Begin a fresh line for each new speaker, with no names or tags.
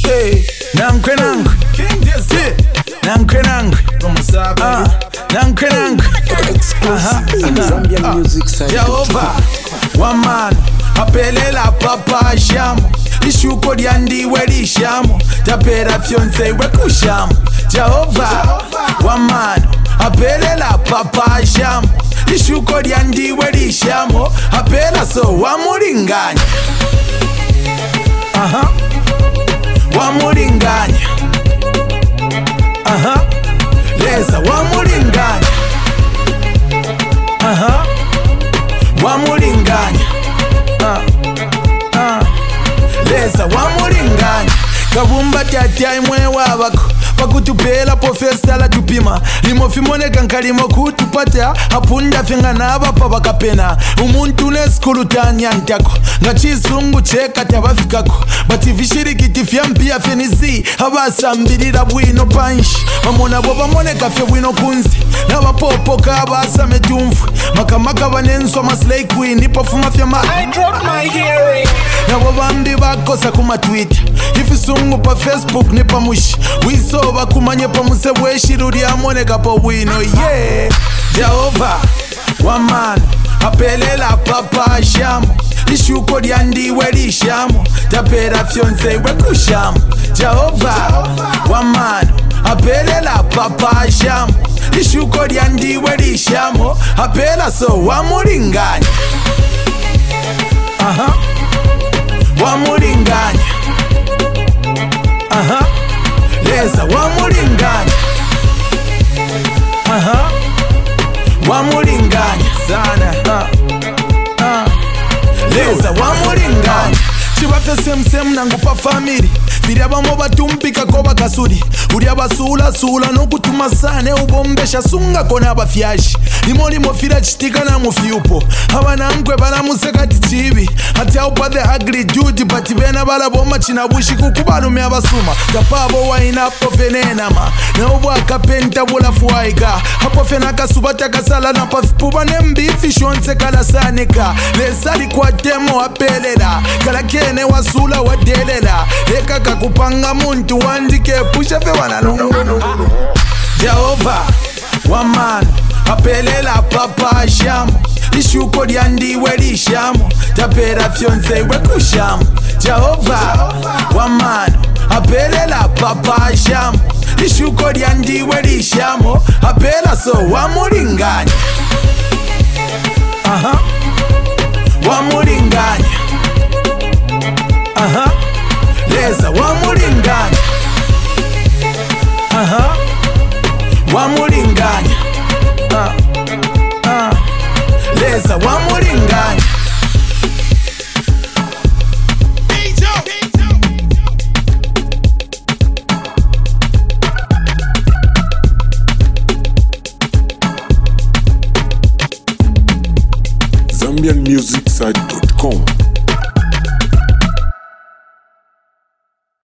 Hey, nankwe King Desi nankwe
Zambian music side.
Jehova wamano apelela papa shamo ishuko lyandiwe lishamo tapera fyonse wekushamo Jehova wamano apelela papa shamo ishuko lyandiwe lishamo apela so wamulinganya wamulinganya leza wamulinganya wamulinganya leza wamulinganya kabumba tyatyai mwe wabako pakutupela pofesala tupima limofimoneka nkalimo kutupata apunda fenga nabapa bakapena umuntu nesikulu tanyantako nga chisungu cheka tabafikako bativishirikiti fyampia fenizi abasambirira bwino panshi bamona bo bamoneka fye bwino kunzi nabapopoka abasame tumfu makamaka banenswa maslay queen pofuma fyama
I dropped my hearing.
nabo bambi bakosa kuma Twitter ifisungu pa Facebook ne pamushi wisoba kumanye pamuse bweshiro lyamoneka po bwino yeah Jehova wamano apelela papa shamo ishuko lyandiwe lishamo tapera fyonse wekushamo Jehova wamano apelela papa shamo ishuko lyandiwe lishamo apela so wamulinganya wamulinganya leza wamulinganya wamulinganya sana leza wamulinganya chibafe semusemu nangu pa family viryabamo batumpikako bakasudi urya basulasula nokutuma sane ubombesha sungako n'abafyashi limo fira chitika na mufyupo abanangwe balamuseka tichibi ati aupa the ugly dude but bena balaboma chinabushi kukubalume abasuma tapabo wainapo fenenama naubwo akapenta bulafuwaika hapo fena kasubata kasala na pafupuba nembifi shonse kalasaneka lesali kwa demo apelela kalakene wasula wadelela eka kakupanga muntu wandike pusha fe wanalungu Jehova wamano apelela papa shamo ishuko lyandiwe lishamo tapera fyonse wekushamo Jehova wamano apelela papa shamo ishuko lyandiwe lishamo apela so wamulinganya wamulinganya leza wamulinganya wamulinganya leza wamulinganya
ZambianMusicSite.com